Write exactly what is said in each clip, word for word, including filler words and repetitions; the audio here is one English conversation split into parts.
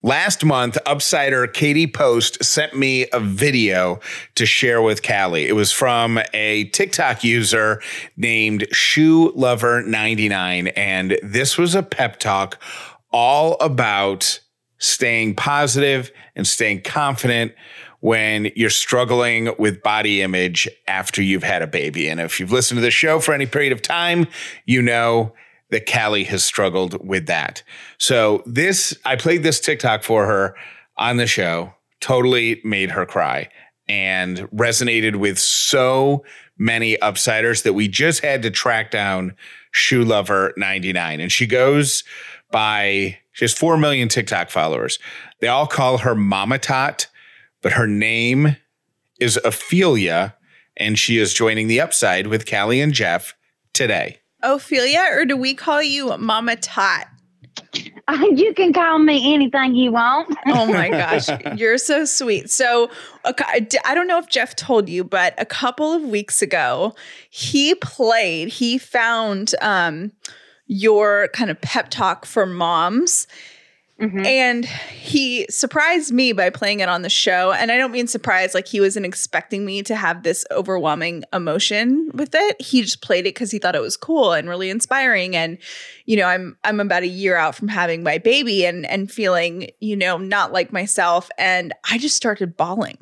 Last month, Upsider Katie Post sent me a video to share with Callie. It was from a TikTok user named Shoe Lover ninety-nine, and this was a pep talk all about staying positive and staying confident when you're struggling with body image after you've had a baby. And if you've listened to the show for any period of time, you know that Callie has struggled with that. So this, I played this TikTok for her on the show, totally made her cry and resonated with so many Upsiders that we just had to track down Shoe Lover ninety-nine. And she goes by, she has four million TikTok followers. They all call her Mama Tot, but her name is Ophelia, and she is joining the Upside with Callie and Jeff today. Ophelia, or do we call you Mama Tot? Uh, you can call me anything you want. Oh my gosh, you're so sweet. So I don't know if Jeff told you, but a couple of weeks ago, he played, he found um, your kind of pep talk for moms. Mm-hmm. And he surprised me by playing it on the show. And I don't mean surprised, like he wasn't expecting me to have this overwhelming emotion with it. He just played it because he thought it was cool and really inspiring. And, you know, I'm I'm about a year out from having my baby and and feeling, you know, not like myself. And I just started bawling.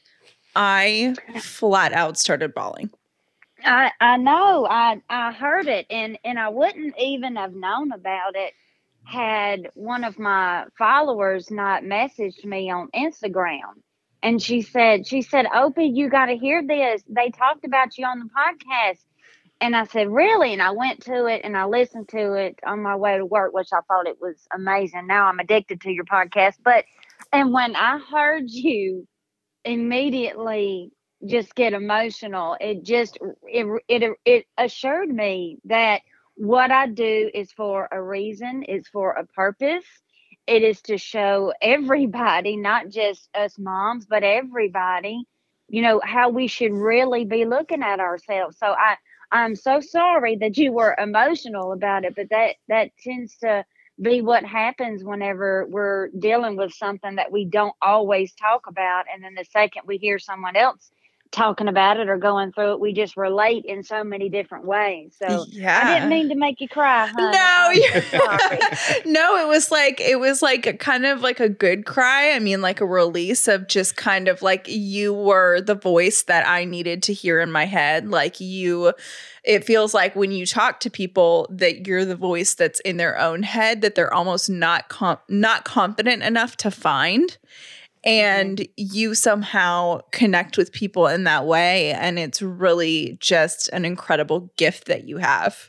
I flat out started bawling. I I know. I I heard it, and and I wouldn't even have known about it had one of my followers not messaged me on Instagram. And she said, she said, Opie, you got to hear this. They talked about you on the podcast. And I said, really? And I went to it and I listened to it on my way to work, which I thought it was amazing. Now I'm addicted to your podcast. But, and when I heard you immediately just get emotional, it just, it, it, it assured me that what I do is for a reason, is for a purpose. It is to show everybody, not just us moms, but everybody, you know, how we should really be looking at ourselves. So I, I'm so sorry that you were emotional about it, but that, that tends to be what happens whenever we're dealing with something that we don't always talk about. And then the second we hear someone else talking about it or going through it, we just relate in so many different ways. So yeah. I didn't mean to make you cry, honey. No, you're sorry. No, it was like it was like a kind of like a good cry. I mean, like a release of just kind of like you were the voice that I needed to hear in my head. Like you, it feels like when you talk to people that you're the voice that's in their own head that they're almost not com- not confident enough to find. And you somehow connect with people in that way. And it's really just an incredible gift that you have.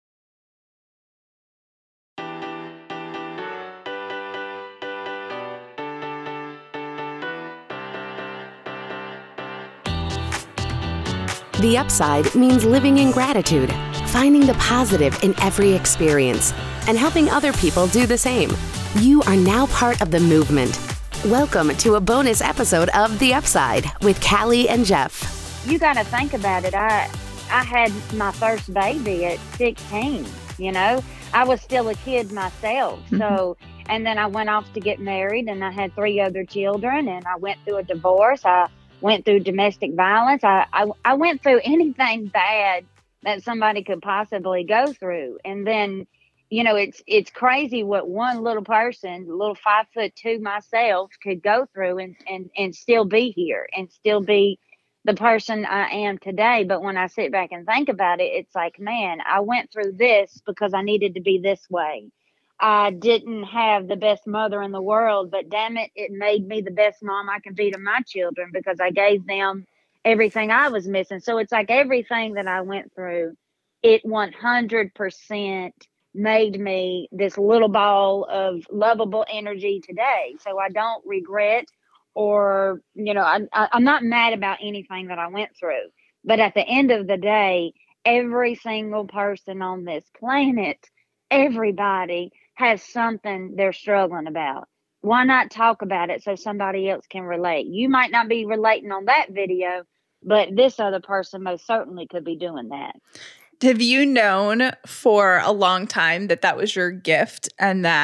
The Upside means living in gratitude, finding the positive in every experience, and helping other people do the same. You are now part of the movement. Welcome to a bonus episode of The Upside with Callie and Jeff. You got to think about it. I I had my first baby at sixteen, you know. I was still a kid myself. Mm-hmm. So, and then I went off to get married and I had three other children and I went through a divorce. I went through domestic violence. I, I, I went through anything bad that somebody could possibly go through. And then, you know, it's it's crazy what one little person, little five foot two myself, could go through and, and, and still be here and still be the person I am today. But when I sit back and think about it, it's like, man, I went through this because I needed to be this way. I didn't have the best mother in the world, but damn it, it made me the best mom I can be to my children because I gave them everything I was missing. So it's like everything that I went through, it one hundred percent made me this little ball of lovable energy today. So I don't regret or, you know, I, I, I'm not mad about anything that I went through. But at the end of the day, every single person on this planet, everybody has something they're struggling about. Why not talk about it so somebody else can relate? You might not be relating on that video, but this other person most certainly could be doing that. Have you known for a long time that that was your gift and that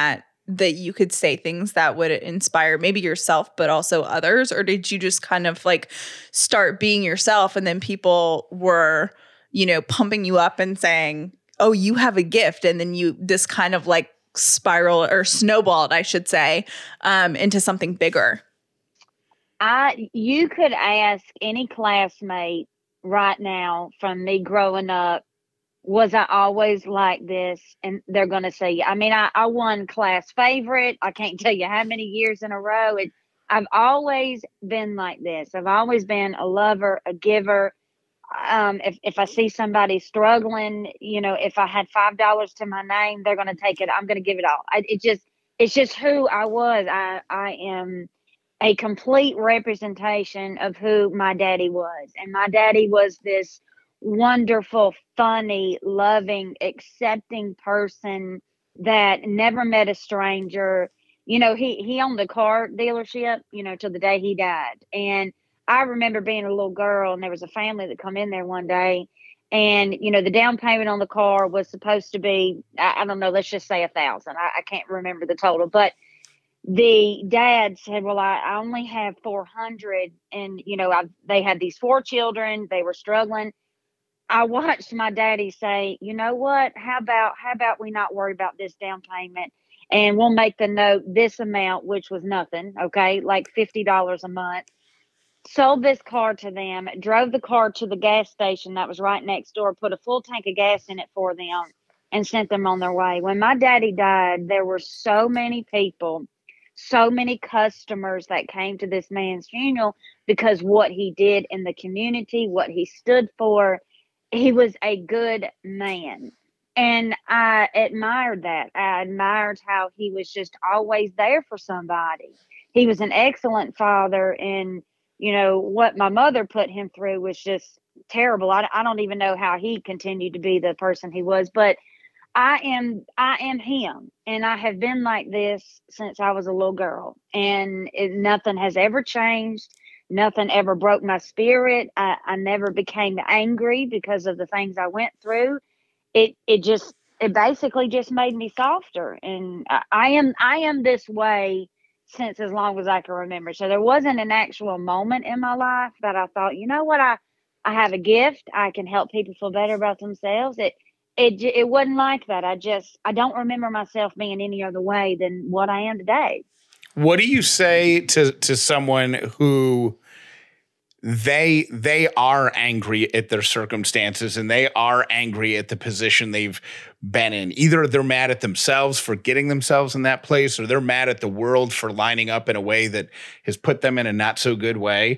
that you could say things that would inspire maybe yourself, but also others? Or did you just kind of like start being yourself and then people were, you know, pumping you up and saying, oh, you have a gift. And then you, this kind of like spiral or snowballed, I should say, um, into something bigger? I, you could ask any classmate right now from me growing up, was I always like this? And they're going to say, I mean, I, I won class favorite. I can't tell you how many years in a row. It, I've always been like this. I've always been a lover, a giver. Um, if, if I see somebody struggling, you know, if I had five dollars to my name, they're going to take it. I'm going to give it all. I, it just, it's just who I was. I, I am a complete representation of who my daddy was. And my daddy was this wonderful, funny, loving, accepting person that never met a stranger. You know, he, he owned a car dealership, you know, till the day he died. And I remember being a little girl and there was a family that come in there one day and, you know, the down payment on the car was supposed to be, I, I don't know, let's just say a thousand. I, I can't remember the total, but the dad said, well, I, I only have four hundred. And, you know, I, they had these four children. They were struggling. I watched my daddy say, you know what, how about, how about we not worry about this down payment and we'll make the note this amount, which was nothing. Okay. Like fifty dollars a month. Sold this car to them, drove the car to the gas station that was right next door, put a full tank of gas in it for them and sent them on their way. When my daddy died, there were so many people, so many customers that came to this man's funeral because what he did in the community, what he stood for. He was a good man. And I admired that. I admired how he was just always there for somebody. He was an excellent father. And, you know, what my mother put him through was just terrible. I, I don't even know how he continued to be the person he was. But I am I am him. And I have been like this since I was a little girl. And it, nothing has ever changed. Nothing ever broke my spirit. I, I never became angry because of the things I went through. It it just it basically just made me softer. And I, I am I am this way since as long as I can remember. So there wasn't an actual moment in my life that I thought, you know what, I I have a gift. I can help people feel better about themselves. It it it wasn't like that. I just I don't remember myself being any other way than what I am today. What do you say to to someone who they they are angry at their circumstances and they are angry at the position they've been in? Either they're mad at themselves for getting themselves in that place, or they're mad at the world for lining up in a way that has put them in a not so good way.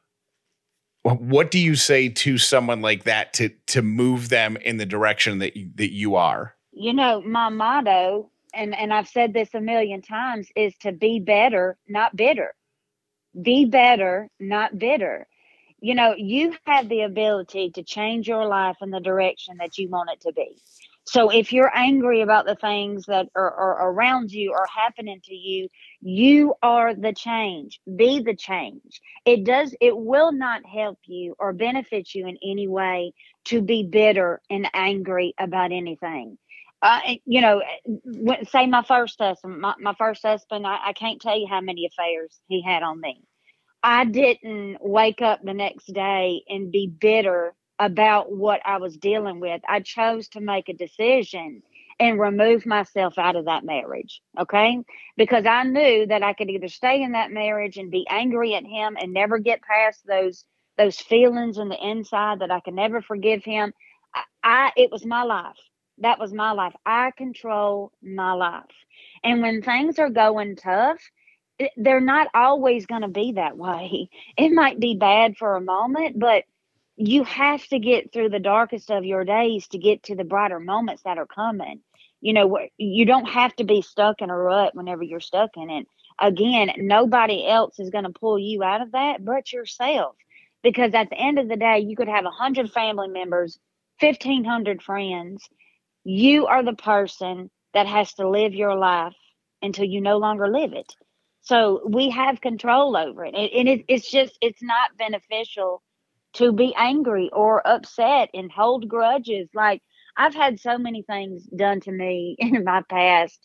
What do you say to someone like that to to move them in the direction that you, that you are? You know, my motto, and, and I've said this a million times, is to be better, not bitter. Be better, not bitter. You know, you have the ability to change your life in the direction that you want it to be. So if you're angry about the things that are, are around you or happening to you, you are the change. Be the change. It does, it will not help you or benefit you in any way to be bitter and angry about anything. Uh, you know, say my first husband, my, my first husband, I, I can't tell you how many affairs he had on me. I didn't wake up the next day and be bitter about what I was dealing with. I chose to make a decision and remove myself out of that marriage. Okay. Because I knew that I could either stay in that marriage and be angry at him and never get past those, those feelings in the inside that I could never forgive him. I, I it was my life. That was my life. I control my life. And when things are going tough, they're not always going to be that way. It might be bad for a moment, but you have to get through the darkest of your days to get to the brighter moments that are coming. You know, you don't have to be stuck in a rut whenever you're stuck in it. Again, nobody else is going to pull you out of that but yourself. Because at the end of the day, you could have one hundred family members, fifteen hundred friends. You are the person that has to live your life until you no longer live it. So we have control over it. And it, it's just, it's not beneficial to be angry or upset and hold grudges. Like, I've had so many things done to me in my past.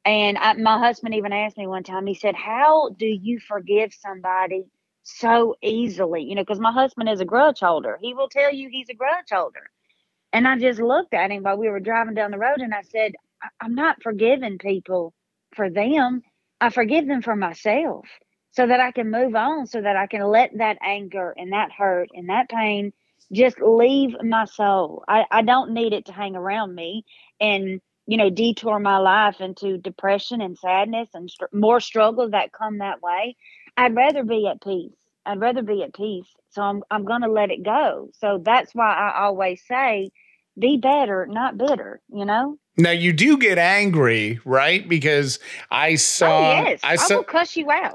And I, my husband even asked me one time, he said, how do you forgive somebody so easily? You know, because my husband is a grudge holder. He will tell you he's a grudge holder. And I just looked at him while we were driving down the road and I said, I- I'm not forgiving people for them. I forgive them for myself so that I can move on, so that I can let that anger and that hurt and that pain just leave my soul. I, I don't need it to hang around me and, you know, detour my life into depression and sadness and str- more struggles that come that way. I'd rather be at peace. I'd rather be at peace. So I'm I'm going to let it go. So that's why I always say, be better, not bitter, you know? Now you do get angry, right? Because I saw, oh, yes. I I saw, will cuss you out.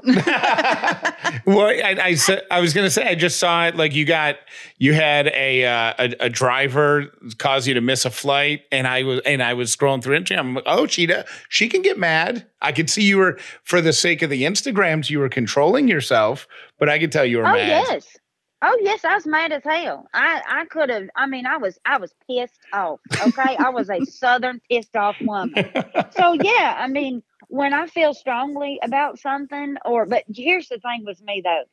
well, I, I said, I was going to say, I just saw it. Like you got, you had a, uh, a, a driver cause you to miss a flight. And I was, and I was scrolling through Instagram. I'm like, oh, Cheetah, she can get mad. I could see you were, for the sake of the Instagrams, you were controlling yourself, but I could tell you were oh, mad. yes. Oh, yes, I was mad as hell. I, I could have, I mean, I was, I was pissed off. Okay. I was a Southern pissed off woman. So yeah, I mean, when I feel strongly about something or, but here's the thing with me though,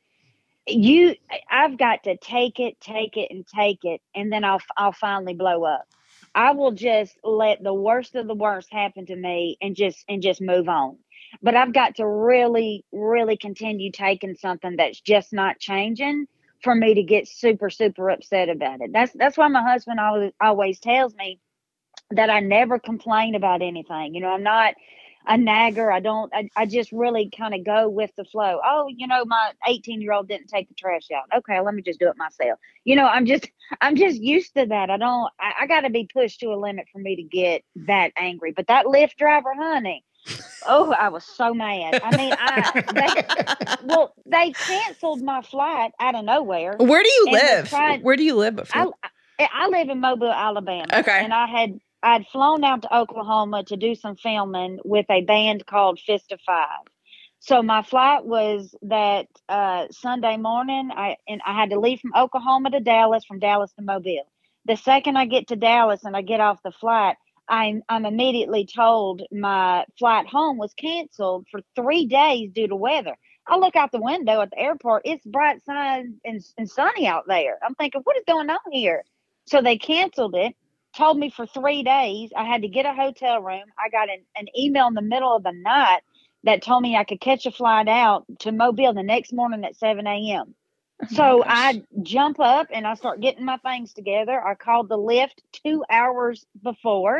you, I've got to take it, take it and take it. And then I'll, I'll finally blow up. I will just let the worst of the worst happen to me and just, and just move on. But I've got to really, really continue taking something that's just not changing for me to get super, super upset about it. That's that's why my husband always always tells me that I never complain about anything. You know, I'm not a nagger. I don't, I, I just really kind of go with the flow. Oh, you know, my eighteen year old didn't take the trash out. Okay, let me just do it myself. You know, I'm just, I'm just used to that. I don't, I, I got to be pushed to a limit for me to get that angry. But that Lyft driver, honey, oh, I was so mad. I mean, I they, well, they canceled my flight out of nowhere. Where do you and was live? trying- Where do you live? I, I I live in Mobile, Alabama. Okay. And I had I'd flown out to Oklahoma to do some filming with a band called Fist of Five. So my flight was that uh, Sunday morning. I and I had to leave from Oklahoma to Dallas, from Dallas to Mobile. The second I get to Dallas and I get off the flight, I'm I'm immediately told my flight home was canceled for three days due to weather. I look out the window at the airport. It's bright sun and, and sunny out there. I'm thinking, what is going on here? So they canceled it, told me for three days I had to get a hotel room. I got an, an email in the middle of the night that told me I could catch a flight out to Mobile the next morning at seven a.m. So I jump up and I start getting my things together. I called the Lyft two hours before.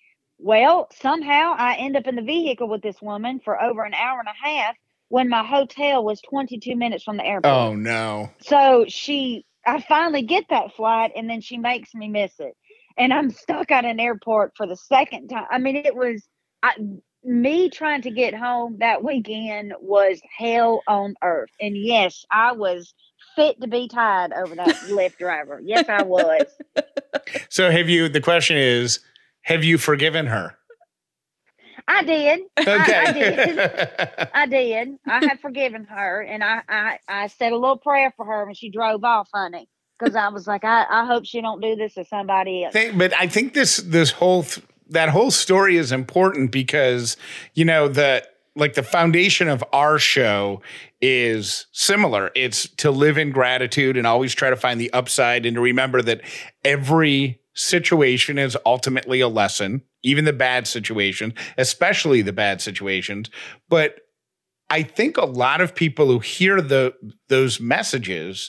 Well, somehow I end up in the vehicle with this woman for over an hour and a half when my hotel was twenty-two minutes from the airport. Oh, no. So she, I finally get that flight and then she makes me miss it. And I'm stuck at an airport for the second time. I mean, it was, I, me trying to get home that weekend was hell on earth. And yes, I was fit to be tied over that Lyft driver. Yes, I was. So have you, the question is, have you forgiven her? I did. Okay. I, I did. I did. I have forgiven her. And I, I, I said a little prayer for her when she drove off, honey. Because I was like, I, I hope she don't do this to somebody else. Think, but I think this, this whole, th- that whole story is important because, you know, the, like the foundation of our show is similar. It's to live in gratitude and always try to find the upside and to remember that every situation is ultimately a lesson, even the bad situations, especially the bad situations. But I think a lot of people who hear the those messages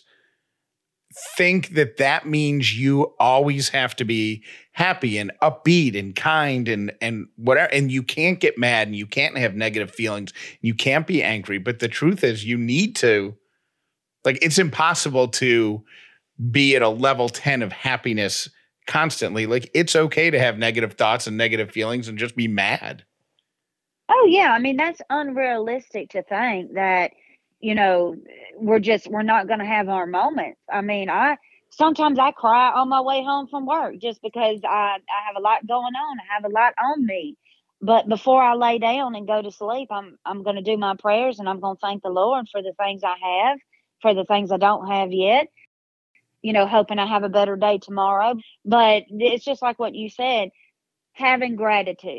think that that means you always have to be happy and upbeat and kind and and whatever, and you can't get mad and you can't have negative feelings, you can't be angry. But the truth is you need to, like, it's impossible to be at a level ten of happiness constantly. Like, it's okay to have negative thoughts and negative feelings and just be mad. Oh yeah, I mean, that's unrealistic to think that, you know, we're just, we're not going to have our moments. I mean, I, sometimes I cry on my way home from work just because I, I have a lot going on. I have a lot on me. But before I lay down and go to sleep, I'm, I'm going to do my prayers and I'm going to thank the Lord for the things I have, for the things I don't have yet, you know, hoping I have a better day tomorrow. But it's just like what you said, having gratitude.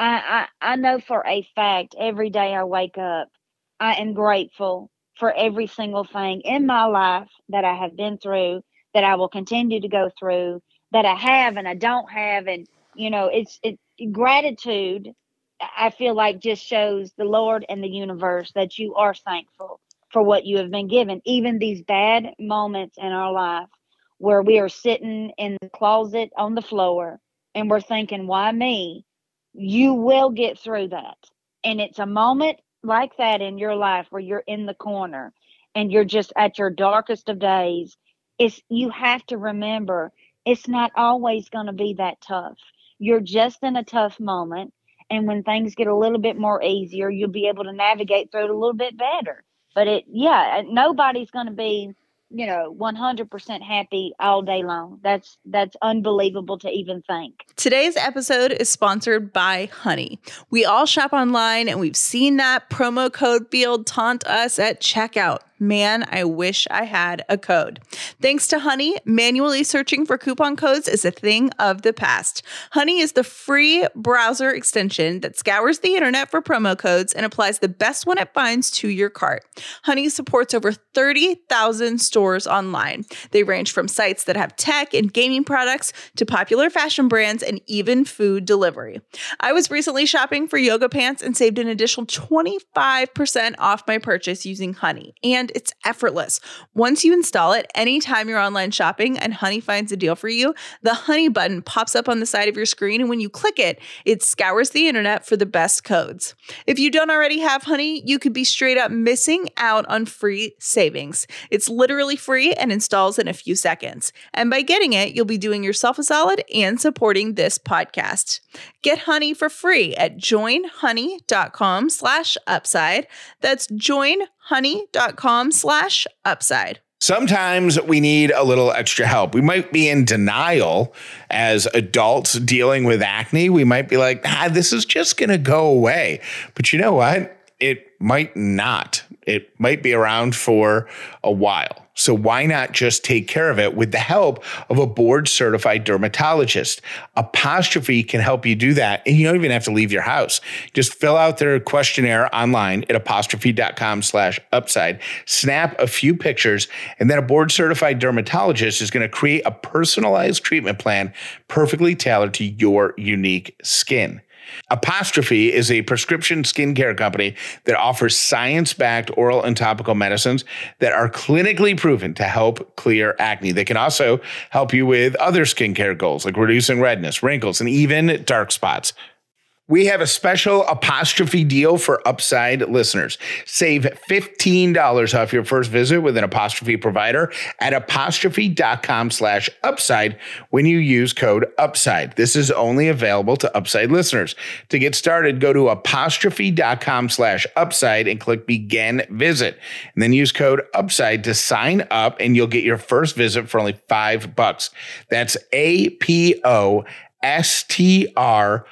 I, I, I know for a fact every day I wake up, I am grateful for every single thing in my life that I have been through, that I will continue to go through, that I have and I don't have. And, you know, it's it gratitude, I feel like, just shows the Lord and the universe that you are thankful for what you have been given. Even these bad moments in our life where we are sitting in the closet on the floor and we're thinking, why me? You will get through that. And it's a moment like that in your life where you're in the corner and you're just at your darkest of days. It's, you have to remember, it's not always going to be that tough. You're just in a tough moment. And when things get a little bit more easier, you'll be able to navigate through it a little bit better. But it, yeah, nobody's going to be, you know, one hundred percent happy all day long. That's that's unbelievable to even think. Today's episode is sponsored by Honey. We all shop online and we've seen that promo code field taunt us at checkout. Man, I wish I had a code. Thanks to Honey, manually searching for coupon codes is a thing of the past. Honey is the free browser extension that scours the internet for promo codes and applies the best one it finds to your cart. Honey supports over thirty thousand stores online. They range from sites that have tech and gaming products to popular fashion brands and even food delivery. I was recently shopping for yoga pants and saved an additional twenty-five percent off my purchase using Honey. And it's effortless. Once you install it, anytime you're online shopping and Honey finds a deal for you, the Honey button pops up on the side of your screen, and when you click it, it scours the internet for the best codes. If you don't already have Honey, you could be straight up missing out on free savings. It's literally free and installs in a few seconds. And by getting it, you'll be doing yourself a solid and supporting this podcast. Get Honey for free at joinhoney.com slash upside. That's joinhoney.com slash upside. Sometimes we need a little extra help. We might be in denial as adults dealing with acne. We might be like, ah, this is just going to go away. But you know what? It might not. It might be around for a while. So why not just take care of it with the help of a board-certified dermatologist? Apostrophe can help you do that, and you don't even have to leave your house. Just fill out their questionnaire online at apostrophe.com slash upside, snap a few pictures, and then a board-certified dermatologist is going to create a personalized treatment plan perfectly tailored to your unique skin. Apostrophe is a prescription skincare company that offers science-backed oral and topical medicines that are clinically proven to help clear acne. They can also help you with other skincare goals like reducing redness, wrinkles, and even dark spots. We have a special Apostrophe deal for Upside listeners. Save fifteen dollars off your first visit with an Apostrophe provider at apostrophe.com slash upside when you use code UPSIDE. This is only available to Upside listeners. To get started, go to apostrophe.com slash upside and click Begin Visit. And then use code UPSIDE to sign up, and you'll get your first visit for only five bucks. That's A P O S T R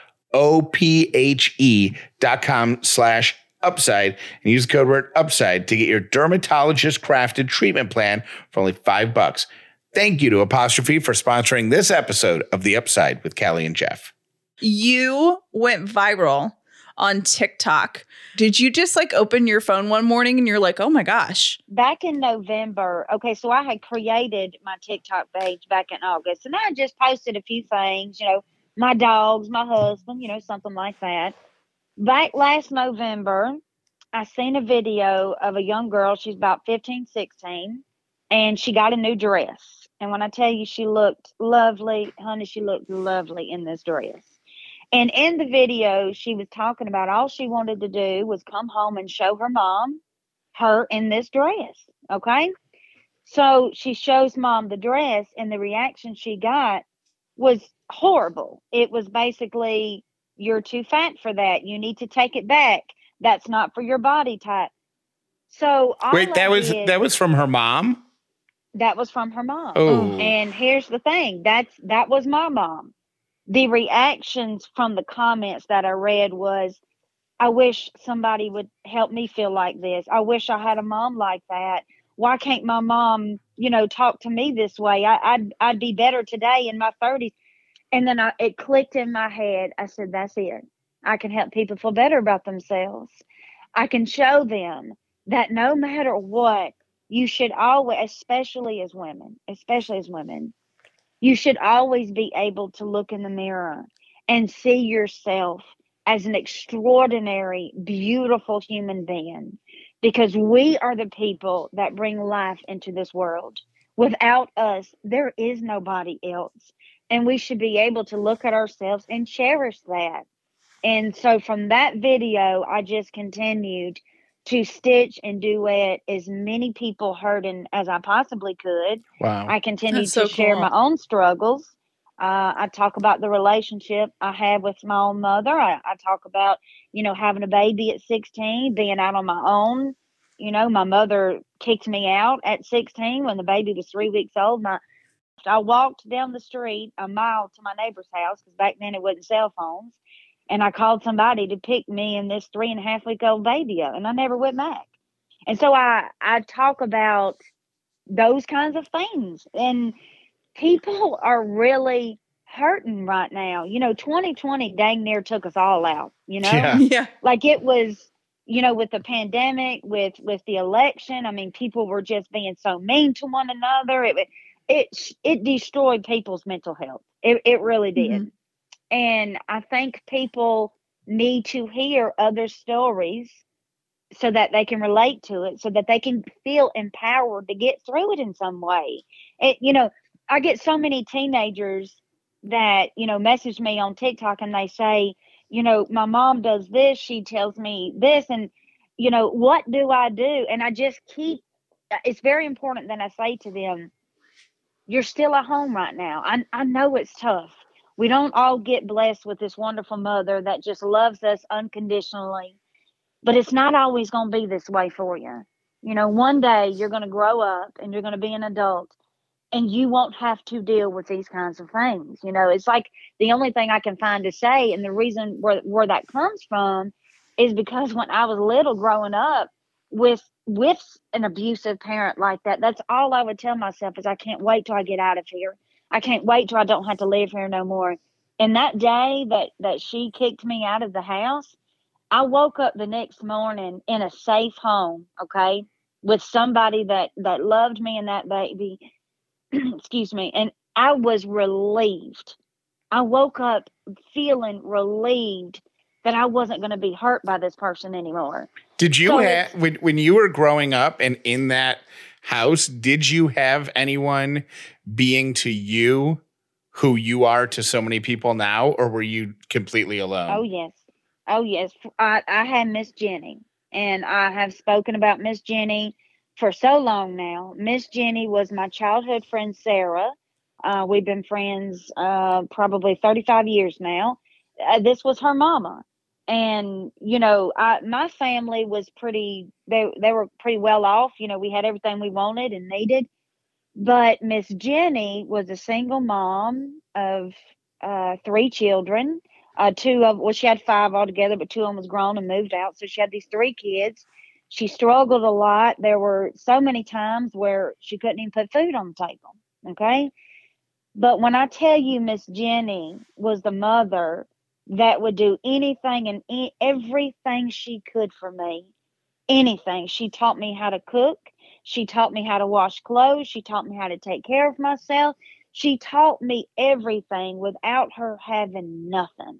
O-P-H-E dot com slash upside and use the code word upside to get your dermatologist crafted treatment plan for only five bucks. Thank you to Apostrophe for sponsoring this episode of The Upside with Callie and Jeff. You went viral on TikTok. Did you just like open your phone one morning and you're like, oh my gosh? Back in November, okay, so I had created my TikTok page back in August, and I just posted a few things, you know, my dogs, my husband, you know, something like that. Back last November, I seen a video of a young girl. She's about fifteen, sixteen, and she got a new dress. And when I tell you she looked lovely, honey, she looked lovely in this dress. And in the video, she was talking about all she wanted to do was come home and show her mom her in this dress, okay? So she shows mom the dress, and the reaction she got was horrible. It was basically, you're too fat for that. You need to take it back. That's not for your body type. So wait, that was did, that was from her mom? That was from her mom. Oh. And here's the thing. That's that was my mom. The reactions from the comments that I read was, I wish somebody would help me feel like this. I wish I had a mom like that. Why can't my mom, you know, talk to me this way? I, I'd I'd be better today in my thirties. And then I, it clicked in my head. I said, that's it. I can help people feel better about themselves. I can show them that no matter what, you should always, especially as women, especially as women, you should always be able to look in the mirror and see yourself as an extraordinary, beautiful human being, because we are the people that bring life into this world. Without us, there is nobody else. And we should be able to look at ourselves and cherish that. And so from that video, I just continued to stitch and duet as many people hurting as I possibly could. Wow. I continued That's so to share cool. my own struggles. Uh, I talk about the relationship I have with my own mother. I, I talk about, you know, having a baby at sixteen, being out on my own. You know, my mother kicked me out at sixteen when the baby was three weeks old. My, I walked down the street a mile to my neighbor's house, because back then it wasn't cell phones. And I called somebody to pick me and this three and a half week old baby up, and I never went back. And so I, I talk about those kinds of things. And people are really hurting right now. You know, twenty twenty dang near took us all out, you know? Yeah. Yeah. Like it was, you know, with the pandemic, with with the election, I mean, people were just being so mean to one another. It it it destroyed people's mental health. It it really did. Mm-hmm. And I think people need to hear other stories so that they can relate to it, so that they can feel empowered to get through it in some way. It, you know, I get so many teenagers that, you know, message me on TikTok and they say, you know, my mom does this, she tells me this, and, you know, what do I do? And I just keep, it's very important that I say to them, you're still at home right now. I, I know it's tough. We don't all get blessed with this wonderful mother that just loves us unconditionally, but it's not always going to be this way for you. You know, one day you're going to grow up and you're going to be an adult, and you won't have to deal with these kinds of things. You know, it's like the only thing I can find to say, and the reason where, where that comes from is because when I was little growing up with with an abusive parent like that, that's all I would tell myself is I can't wait till I get out of here. I can't wait till I don't have to live here no more. And that day that, that she kicked me out of the house, I woke up the next morning in a safe home, okay, with somebody that, that loved me and that baby, excuse me, and I was relieved. I woke up feeling relieved that I wasn't going to be hurt by this person anymore. Did you So have, it's- when, when you were growing up and in that house, did you have anyone being to you who you are to so many people now, or were you completely alone? Oh, yes. Oh, yes. I, I had Miss Jenny, and I have spoken about Miss Jenny for so long now. Miss Jenny was my childhood friend, Sarah. Uh, we've been friends uh, probably thirty-five years now. Uh, this was her mama. And, you know, I, my family was pretty, they, they were pretty well off. You know, we had everything we wanted and needed. But Miss Jenny was a single mom of uh, three children. Uh, two of, well, she had five altogether, but two of them was grown and moved out. So she had these three kids. She struggled a lot. There were so many times where she couldn't even put food on the table. Okay. But when I tell you Miss Jenny was the mother that would do anything and e- everything she could for me, anything. She taught me how to cook. She taught me how to wash clothes. She taught me how to take care of myself. She taught me everything without her having nothing.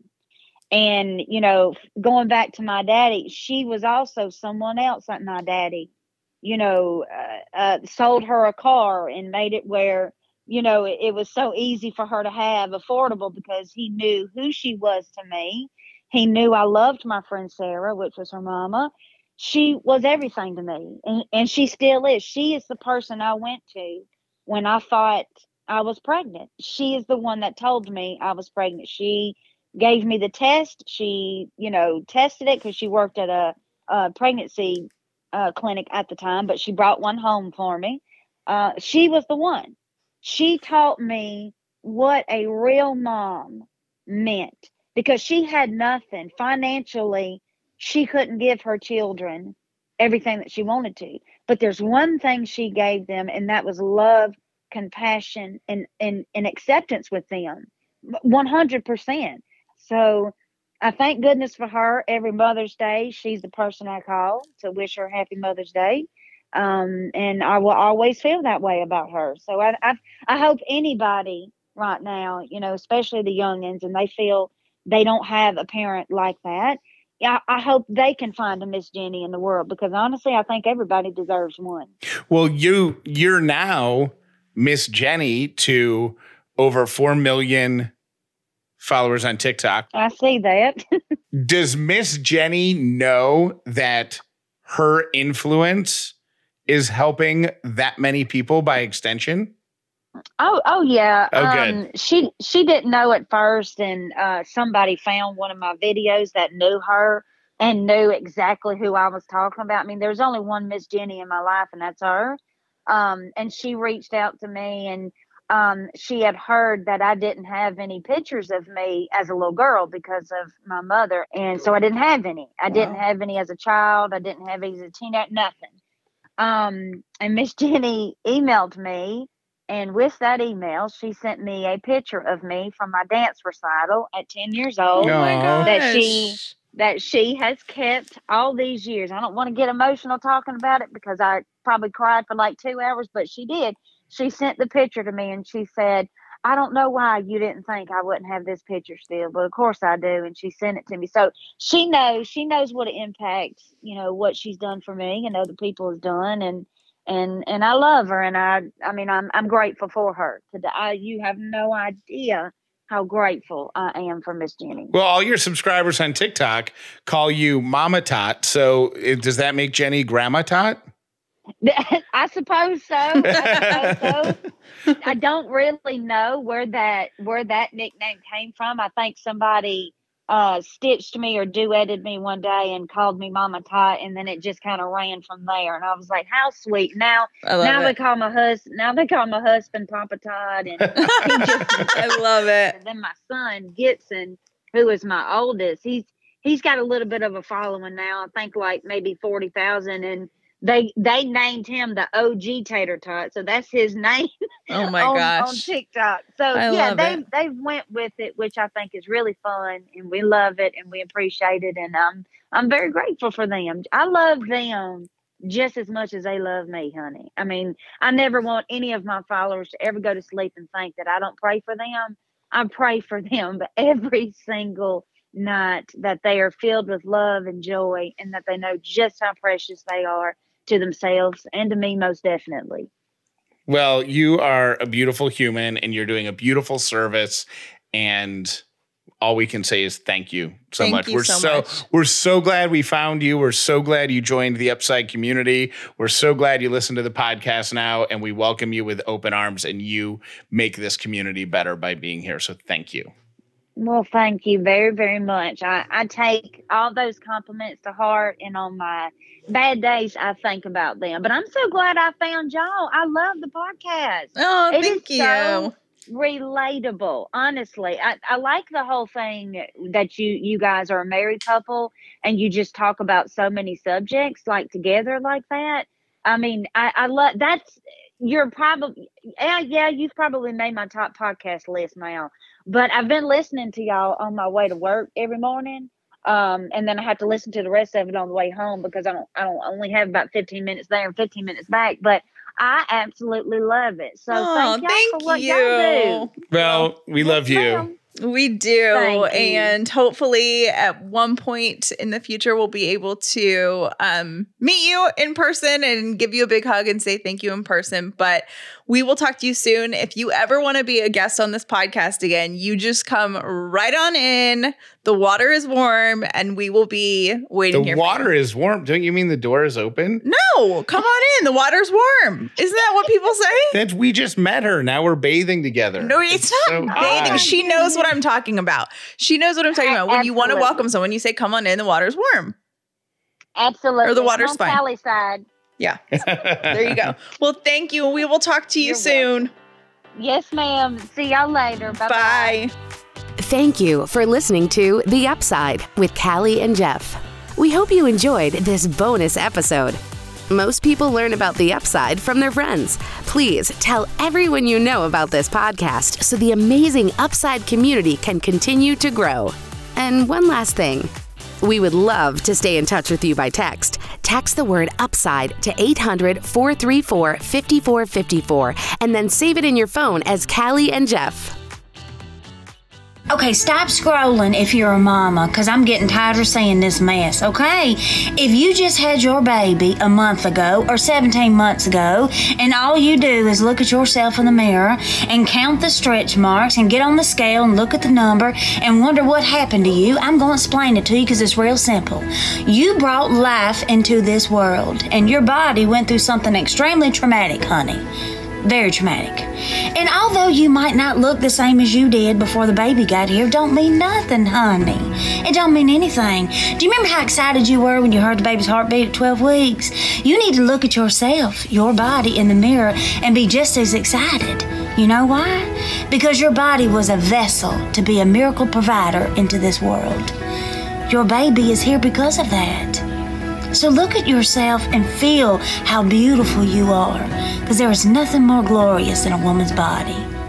And, you know, going back to my daddy, she was also someone else like my daddy, you know, uh, uh, sold her a car and made it where, you know, it, it was so easy for her to have, affordable, because he knew who she was to me. He knew I loved my friend Sarah, which was her mama. She was everything to me, and, and she still is. She is the person I went to when I thought I was pregnant. She is the one that told me I was pregnant. She gave me the test. She, you know, tested it because she worked at a, a pregnancy uh, clinic at the time, but she brought one home for me. Uh, she was the one. She taught me what a real mom meant, because she had nothing financially. She couldn't give her children everything that she wanted to, but there's one thing she gave them, and that was love, compassion, and, and, and acceptance with them. one hundred percent. So I thank goodness for her. Every Mother's Day, she's the person I call to wish her happy Mother's Day. Um, and I will always feel that way about her. So I, I, I hope anybody right now, you know, especially the youngins, and they feel they don't have a parent like that. Yeah, I hope they can find a Miss Jenny in the world, because honestly, I think everybody deserves one. Well, you you're now Miss Jenny to over four million followers on TikTok. I see that. Does Miss Jenny know that her influence is helping that many people by extension? Oh, oh yeah. Oh, um, good. She she didn't know at first, and uh, somebody found one of my videos that knew her and knew exactly who I was talking about. I mean, there's only one Miss Jenny in my life, and that's her. Um, and she reached out to me, and um, she had heard that I didn't have any pictures of me as a little girl because of my mother, and so I didn't have any. I wow. didn't have any as a child. I didn't have any as a teenager. Nothing. Um, and Miss Jenny emailed me, and with that email, she sent me a picture of me from my dance recital at ten years old. Oh my gosh. That she that she has kept all these years. I don't want to get emotional talking about it because I probably cried for like two hours, but she did. She sent the picture to me, and she said, I don't know why you didn't think I wouldn't have this picture still, but of course I do. And she sent it to me. So she knows, she knows what it impacts, you know, what she's done for me and other people has done. And, and, and I love her. And I, I mean, I'm, I'm grateful for her today. I, you have no idea how grateful I am for Miss Jenny. Well, all your subscribers on TikTok call you Mama Tot. So it, does that make Jenny Grandma Tot? I suppose so. I suppose so. I don't really know where that where that nickname came from. I think somebody uh, stitched me or duetted me one day and called me Mama Tot, and then it just kind of ran from there. And I was like, "How sweet!" Now, now it. they call my husband. Now they call my husband Papa Todd, and he just, I love it. And then my son Gibson, who is my oldest, he's he's got a little bit of a following now. I think like maybe forty thousand, and They they named him the O G Tater Tot, so that's his name. Oh my on, gosh! On TikTok, so I yeah, they it. they went with it, which I think is really fun, and we love it, and we appreciate it, and I'm I'm very grateful for them. I love them just as much as they love me, honey. I mean, I never want any of my followers to ever go to sleep and think that I don't pray for them. I pray for them, but every single night that they are filled with love and joy, and that they know just how precious they are to themselves and to me, most definitely. Well, you are a beautiful human, and you're doing a beautiful service, and all we can say is thank you so thank much. You we're so, so much. we're so glad we found you. We're so glad you joined the Upside community. We're so glad you listen to the podcast now, and we welcome you with open arms, and you make this community better by being here. So thank you. Well, thank you very, very much. I, I take all those compliments to heart, and on my bad days, I think about them. But I'm so glad I found y'all. I love the podcast. Oh, it thank is you. So relatable, honestly. I, I like the whole thing that you you guys are a married couple, and you just talk about so many subjects like together like that. I mean, I, I love that's you're probably yeah, yeah, you've probably made my top podcast list now. But I've been listening to y'all on my way to work every morning. Um, and then I have to listen to the rest of it on the way home because I don't I don't only have about fifteen minutes there and fifteen minutes back. But I absolutely love it. So oh, thank y'all thank for what you. y'all do. Well, we love yes, you. ma'am. We do. Thank you. And hopefully at one point in the future, we'll be able to um, meet you in person and give you a big hug and say thank you in person. But we will talk to you soon. If you ever want to be a guest on this podcast again, you just come right on in. The water is warm, and we will be waiting the here. The water is warm. Don't you mean the door is open? No, come on in. The water's warm. Isn't that what people say? That we just met her. Now we're bathing together. No, it's, it's not so bathing. Odd. She knows what I'm talking about. She knows what I'm talking about. When Absolutely. You want to welcome someone, you say, come on in. The water's warm. Absolutely. Or the water's on fine. Callie side. Yeah. There you go. Well, thank you. We will talk to you You're soon. Welcome. Yes, ma'am. See y'all later. Bye-bye. Bye. Thank you for listening to The Upside with Callie and Jeff. We hope you enjoyed this bonus episode. Most people learn about The Upside from their friends. Please tell everyone you know about this podcast so the amazing Upside community can continue to grow. And one last thing. We would love to stay in touch with you by text. Text the word UPSIDE to eight hundred, four three four, five four five four and then save it in your phone as Callie and Jeff. Okay, stop scrolling if you're a mama, because I'm getting tired of seeing this mess, okay? If you just had your baby a month ago or seventeen months ago, and all you do is look at yourself in the mirror and count the stretch marks and get on the scale and look at the number and wonder what happened to you, I'm going to explain it to you because it's real simple. You brought life into this world, and your body went through something extremely traumatic, honey. Very traumatic. And although you might not look the same as you did before the baby got here, don't mean nothing, honey. It don't mean anything. Do you remember how excited you were when you heard the baby's heartbeat at twelve weeks? You need to look at yourself, your body in the mirror, and be just as excited. You know why? Because your body was a vessel to be a miracle provider into this world. Your baby is here because of that. So look at yourself and feel how beautiful you are, because there is nothing more glorious than a woman's body.